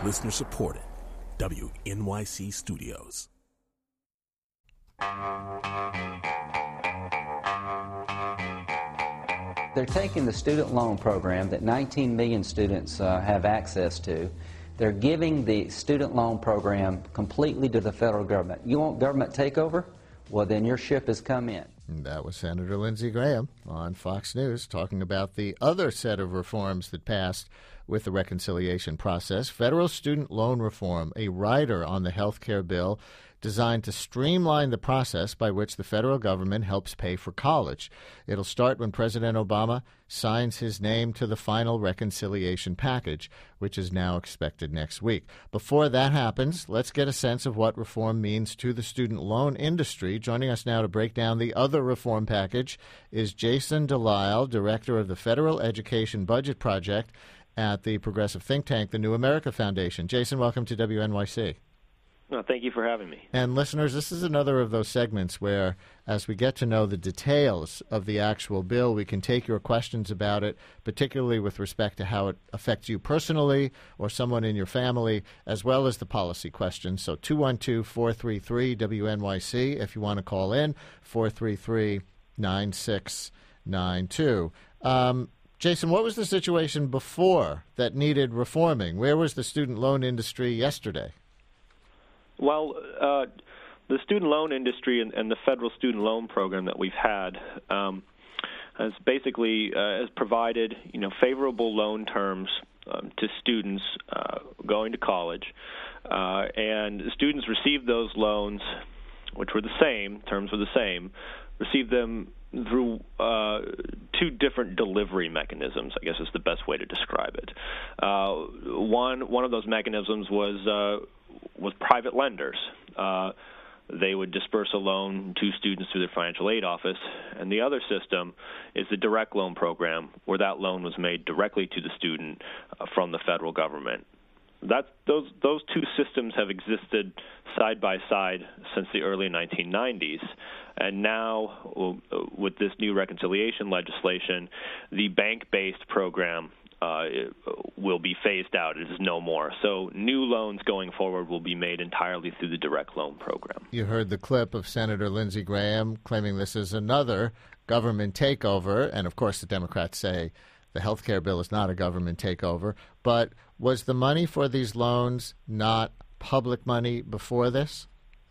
Listener supported. WNYC Studios. They're taking the student loan program that 19 million students have access to. They're giving the student loan program completely to the federal government. You want government takeover? Well, then your ship has come in. That was Senator Lindsey Graham on Fox News talking about the other set of reforms that passed with the reconciliation process. Federal student loan reform, a rider on the health care bill designed to streamline the process by which the federal government helps pay for college. It'll start when President Obama signs his name to the final reconciliation package, which is now expected next week. Before that happens, let's get a sense of what reform means to the student loan industry. Joining us now to break down the other reform package is Jason Delisle, director of the Federal Education Budget Project at the progressive think tank, the New America Foundation. Jason, welcome to WNYC. No, thank you for having me. And listeners, this is another of those segments where, as we get to know the details of the actual bill, we can take your questions about it, particularly with respect to how it affects you personally or someone in your family, as well as the policy questions. So 212-433-WNYC if you want to call in, 433-9692. Jason, what was the situation before that needed reforming? Where was the student loan industry yesterday? Well, the student loan industry and the federal student loan program that we've had has basically has provided favorable loan terms to students going to college, and students received those loans, which were the same, terms were the same, received them through two different delivery mechanisms, I guess is the best way to describe it. One of those mechanisms was private lenders. They would disperse a loan to students through their financial aid office. And the other system is the direct loan program, where that loan was made directly to the student from the federal government. Those two systems have existed side by side since the early 1990s. And now, with this new reconciliation legislation, the bank-based program will be phased out. It is no more. So new loans going forward will be made entirely through the direct loan program. You heard the clip of Senator Lindsey Graham claiming this is another government takeover. And, of course, the Democrats say the health care bill is not a government takeover. But was the money for these loans not public money before this?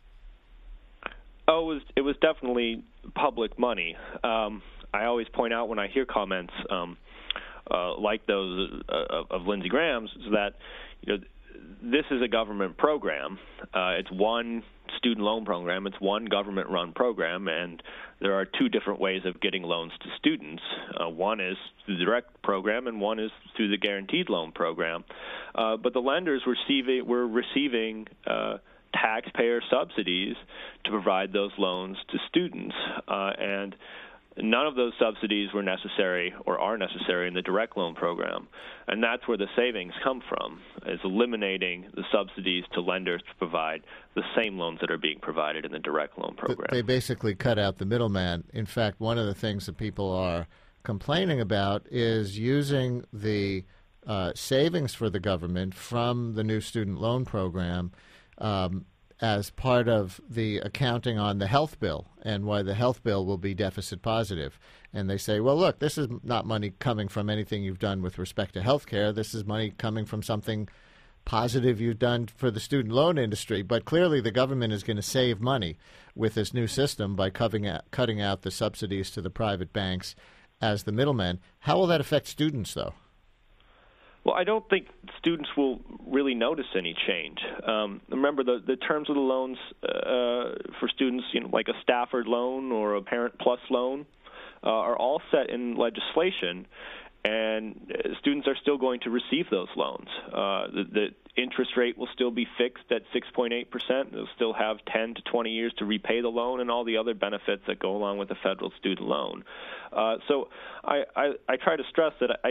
Oh, it was definitely public money. I always point out when I hear comments like those of Lindsey Graham's, is that this is a government program. It's one student loan program. It's one government-run program, and there are two different ways of getting loans to students. One is through the direct program, and one is through the guaranteed loan program. But the lenders were receiving taxpayer subsidies to provide those loans to students, and none of those subsidies were necessary or are necessary in the direct loan program. And that's where the savings come from, is eliminating the subsidies to lenders to provide the same loans that are being provided in the direct loan program. They basically cut out the middleman. In fact, one of the things that people are complaining about is using the savings for the government from the new student loan program as part of the accounting on the health bill and why the health bill will be deficit positive. And they say, well, look, this is not money coming from anything you've done with respect to health care. This is money coming from something positive you've done for the student loan industry. But clearly the government is going to save money with this new system by cutting out the subsidies to the private banks as the middleman. How will that affect students, though? Well, I don't think students will really notice any change. Remember, the terms of the loans for students, like a Stafford loan or a Parent Plus loan, are all set in legislation, and students are still going to receive those loans. The interest rate will still be fixed at 6.8%. They'll still have 10 to 20 years to repay the loan and all the other benefits that go along with the federal student loan. So I try to stress that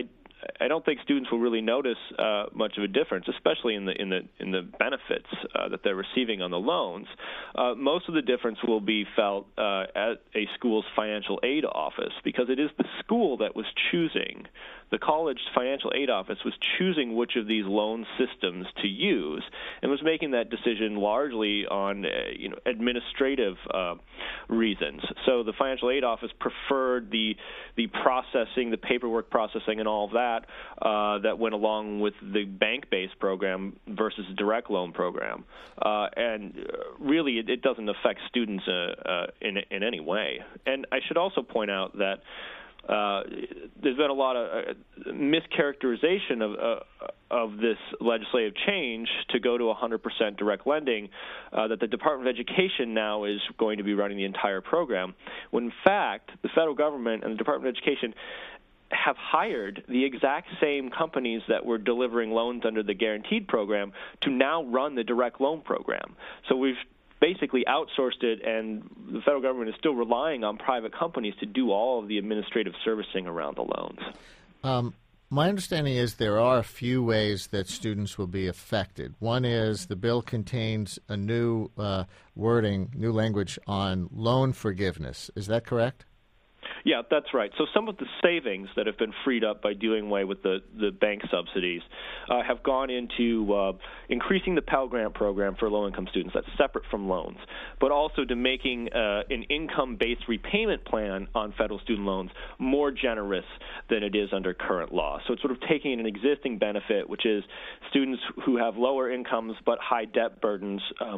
I don't think students will really notice much of a difference, especially in the benefits that they're receiving on the loans. Most of the difference will be felt at a school's financial aid office, because it is the school that was choosing. The college financial aid office was choosing which of these loan systems to use, and was making that decision largely on administrative reasons. So the financial aid office preferred the processing, the paperwork processing, and all of that that went along with the bank-based program versus a direct loan program. And really, it doesn't affect students in any way. And I should also point out that there's been a lot of mischaracterization of this legislative change to go to 100% direct lending, that the Department of Education now is going to be running the entire program, when in fact the federal government and the Department of Education have hired the exact same companies that were delivering loans under the guaranteed program to now run the direct loan program. So we've basically outsourced it, and the federal government is still relying on private companies to do all of the administrative servicing around the loans. My understanding is there are a few ways that students will be affected. One is the bill contains a new wording, new language on loan forgiveness. Is that correct? Yeah, that's right. So some of the savings that have been freed up by doing away with the bank subsidies have gone into increasing the Pell Grant program for low-income students. That's separate from loans, but also to making an income-based repayment plan on federal student loans more generous than it is under current law. So it's sort of taking an existing benefit, which is students who have lower incomes but high debt burdens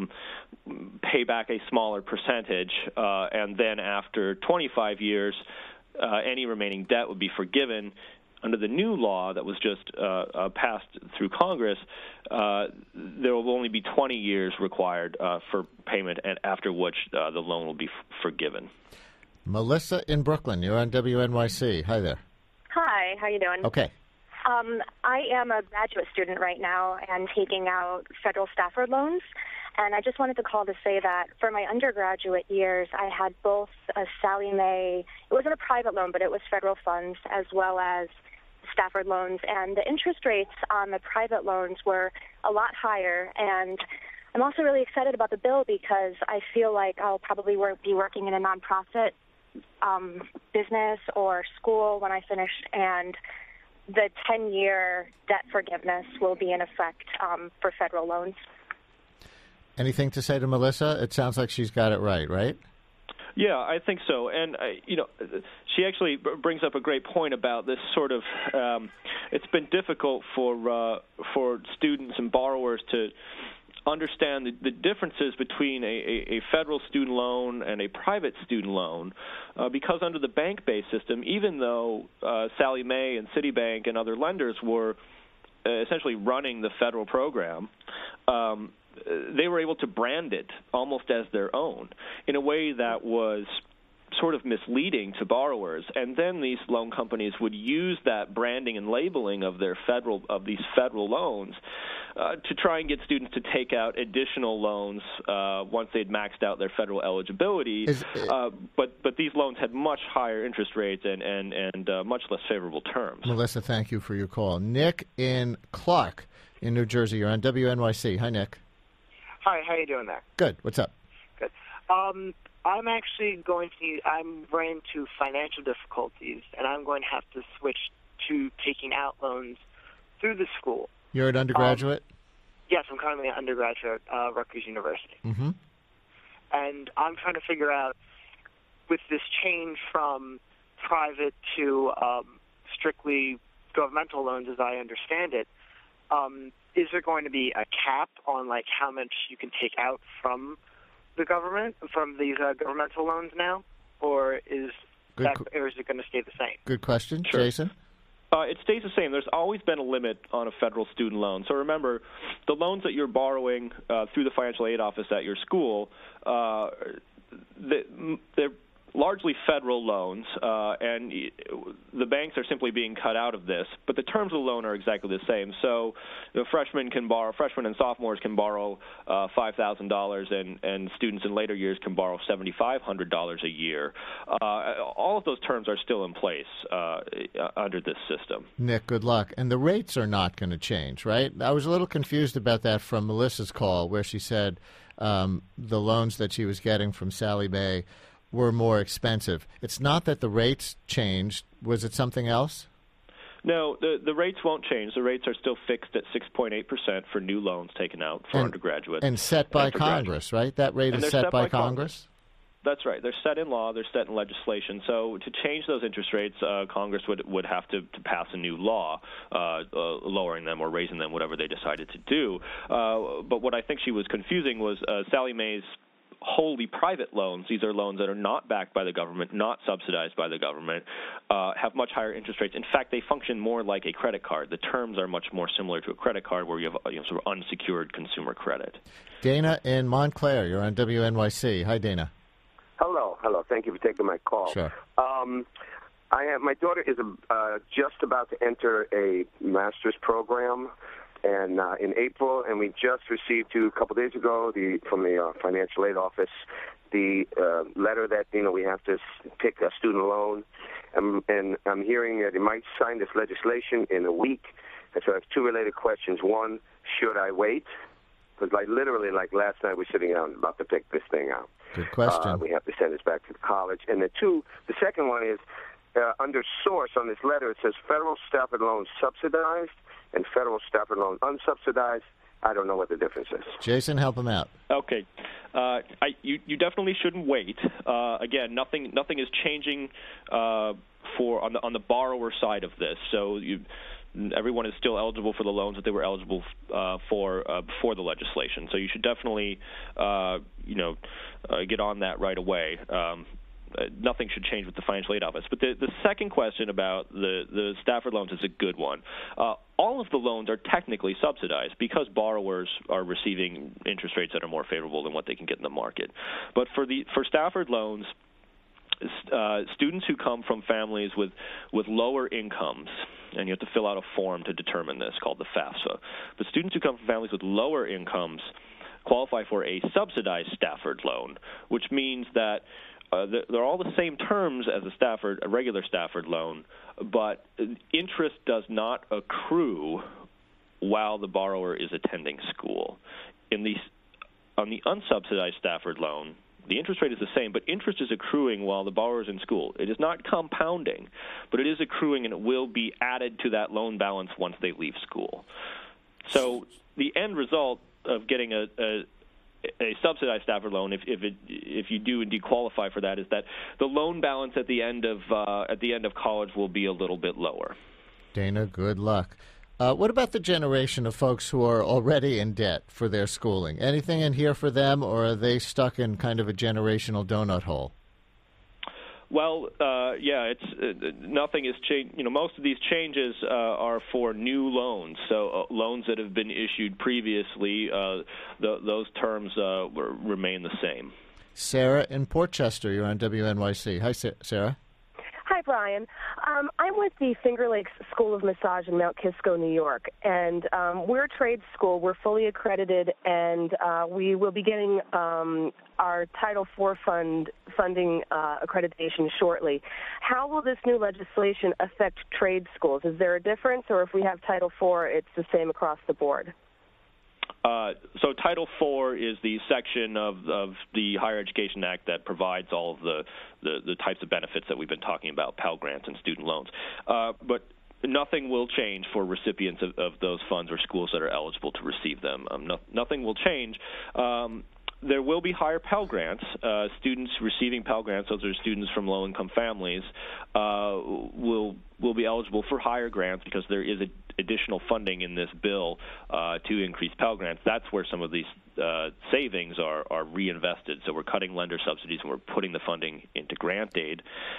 pay back a smaller percentage, and then after 25 years, any remaining debt would be forgiven. Under the new law that was just passed through Congress, there will only be 20 years required for payment, and after which the loan will be forgiven. Melissa in Brooklyn, you're on WNYC. Hi there. Hi, how you doing? Okay. I am a graduate student right now and taking out federal Stafford loans. And I just wanted to call to say that for my undergraduate years, I had both a Sallie Mae, it wasn't a private loan, but it was federal funds, as well as Stafford loans. And the interest rates on the private loans were a lot higher. And I'm also really excited about the bill because I feel like I'll probably be working in a nonprofit business or school when I finish, and the 10-year debt forgiveness will be in effect for federal loans. Anything to say to Melissa? It sounds like she's got it right? Yeah, I think so. And, she actually brings up a great point about this sort of it's been difficult for students and borrowers to understand the differences between a federal student loan and a private student loan, because under the bank-based system, even though Sallie Mae and Citibank and other lenders were essentially running the federal program, they were able to brand it almost as their own in a way that was sort of misleading to borrowers. And then these loan companies would use that branding and labeling of these federal loans to try and get students to take out additional loans once they'd maxed out their federal eligibility. But these loans had much higher interest rates and much less favorable terms. Melissa, thank you for your call. Nick in Clark in New Jersey. You're on WNYC. Hi, Nick. Hi, how you doing there? Good. What's up? Good. I'm actually I'm running into financial difficulties, and I'm going to have to switch to taking out loans through the school. You're an undergraduate? Yes, I'm currently an undergraduate at Rutgers University. Mm-hmm. And I'm trying to figure out, with this change from private to strictly governmental loans, as I understand it, is there going to be a cap on how much you can take out from the government, from these governmental loans now, or is it going to stay the same? Good question. Sure. Jason? It stays the same. There's always been a limit on a federal student loan. So remember, the loans that you're borrowing through the financial aid office at your school, they're largely federal loans, and the banks are simply being cut out of this. But the terms of the loan are exactly the same. So freshmen and sophomores can borrow $5,000, and students in later years can borrow $7,500 a year. All of those terms are still in place under this system. Nick, good luck. And the rates are not going to change, right? I was a little confused about that from Melissa's call, where she said the loans that she was getting from Sallie Mae were more expensive. It's not that the rates changed. Was it something else? No, the rates won't change. The rates are still fixed at 6.8% for new loans taken out for undergraduates. And set by Congress, right? That rate is set by Congress? That's right. They're set in law. They're set in legislation. So to change those interest rates, Congress would have to pass a new law lowering them or raising them, whatever they decided to do. But what I think she was confusing was Sallie Mae's wholly private loans. These are loans that are not backed by the government, not subsidized by the government, have much higher interest rates. In fact, they function more like a credit card. The terms are much more similar to a credit card, where you have sort of unsecured consumer credit. Dana in Montclair, you're on WNYC. Hi, Dana. Hello. Thank you for taking my call. Sure. My daughter is just about to enter a master's program, and in April, and we just received a couple days ago from the financial aid office the letter that we have to pick a student loan, and I'm hearing that they might sign this legislation in a week. And so I have two related questions. One, should I wait? Because literally last night we're sitting down about to pick this thing out. Good question. We have to send this back to the college. And the second one is, under source on this letter, it says federal Stafford loans subsidized and federal Stafford loan unsubsidized. I don't know what the difference is. Jason, help him out. Okay. You definitely shouldn't wait. Again, nothing is changing on the borrower side of this. So everyone is still eligible for the loans that they were eligible for before the legislation. So you should definitely get on that right away. Nothing should change with the financial aid office. But the second question about the Stafford loans is a good one. All of the loans are technically subsidized because borrowers are receiving interest rates that are more favorable than what they can get in the market. But for Stafford loans, students who come from families with lower incomes, and you have to fill out a form to determine this called the FAFSA, but students who come from families with lower incomes qualify for a subsidized Stafford loan, which means that they're all the same terms as a regular Stafford loan, but interest does not accrue while the borrower is attending school. On the unsubsidized Stafford loan, the interest rate is the same, but interest is accruing while the borrower is in school. It is not compounding, but it is accruing, and it will be added to that loan balance once they leave school. So the end result of getting a subsidized Stafford loan, if you do indeed qualify for that, is that the loan balance at the end of college will be a little bit lower. Dana, good luck. What about the generation of folks who are already in debt for their schooling? Anything in here for them, or are they stuck in kind of a generational donut hole? Well, nothing has changed. Most of these changes are for new loans. So loans that have been issued previously, those terms remain the same. Sarah in Portchester, you're on WNYC. Hi, Sarah. Hi, Brian. I'm with the Finger Lakes School of Massage in Mount Kisco, New York, and we're a trade school. We're fully accredited, and we will be getting our Title IV funding accreditation shortly. How will this new legislation affect trade schools? Is there a difference, or if we have Title IV, it's the same across the board? So Title IV is the section of the Higher Education Act that provides all of the types of benefits that we've been talking about, Pell Grants and student loans. But nothing will change for recipients of those funds or schools that are eligible to receive them. Nothing will change. There will be higher Pell Grants. Students receiving Pell Grants, those are students from low-income families, will be eligible for higher grants because there is additional funding in this bill to increase Pell Grants. That's where some of these savings are reinvested. So we're cutting lender subsidies and we're putting the funding into grant aid.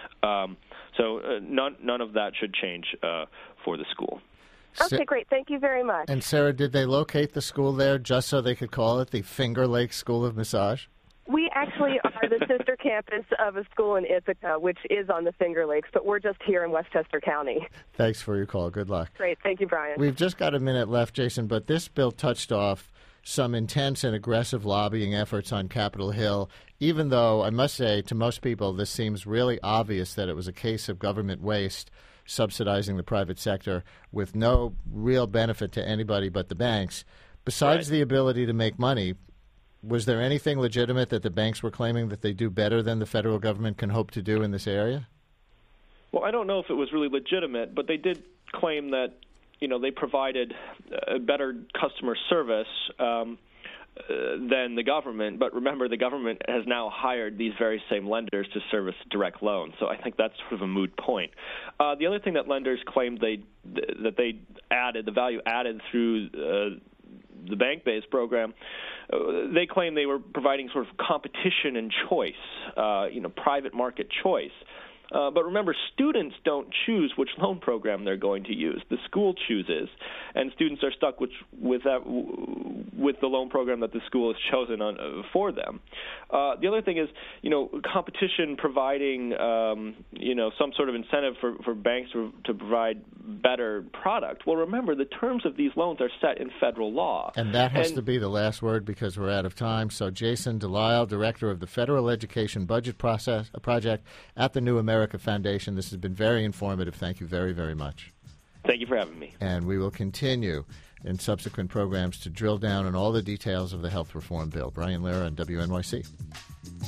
So none of that should change for the school. Okay, great. Thank you very much. And Sarah, did they locate the school there just so they could call it the Finger Lakes School of Massage? We actually are the sister campus of a school in Ithaca, which is on the Finger Lakes, but we're just here in Westchester County. Thanks for your call. Good luck. Great. Thank you, Brian. We've just got a minute left, Jason, but this bill touched off some intense and aggressive lobbying efforts on Capitol Hill, even though I must say to most people this seems really obvious that it was a case of government waste subsidizing the private sector with no real benefit to anybody but the banks. Besides the ability to make money, was there anything legitimate that the banks were claiming that they do better than the federal government can hope to do in this area? Well, I don't know if it was really legitimate, but they did claim that they provided a better customer service than the government. But remember, the government has now hired these very same lenders to service direct loans. So I think that's sort of a moot point. The other thing that lenders claimed that they added, the value added through the bank-based program, they claim they were providing sort of competition and choice, private market choice. But remember, students don't choose which loan program they're going to use. The school chooses, and students are stuck with the loan program that the school has chosen for them. The other thing is, competition providing, some sort of incentive for banks to provide better product. Well, remember, the terms of these loans are set in federal law. And that has to be the last word because we're out of time. So Jason Delisle, Director of the Federal Education Budget Project at the New America Foundation. This has been very informative. Thank you very, very much. Thank you for having me. And we will continue in subsequent programs to drill down on all the details of the health reform bill. Brian Lehrer on WNYC.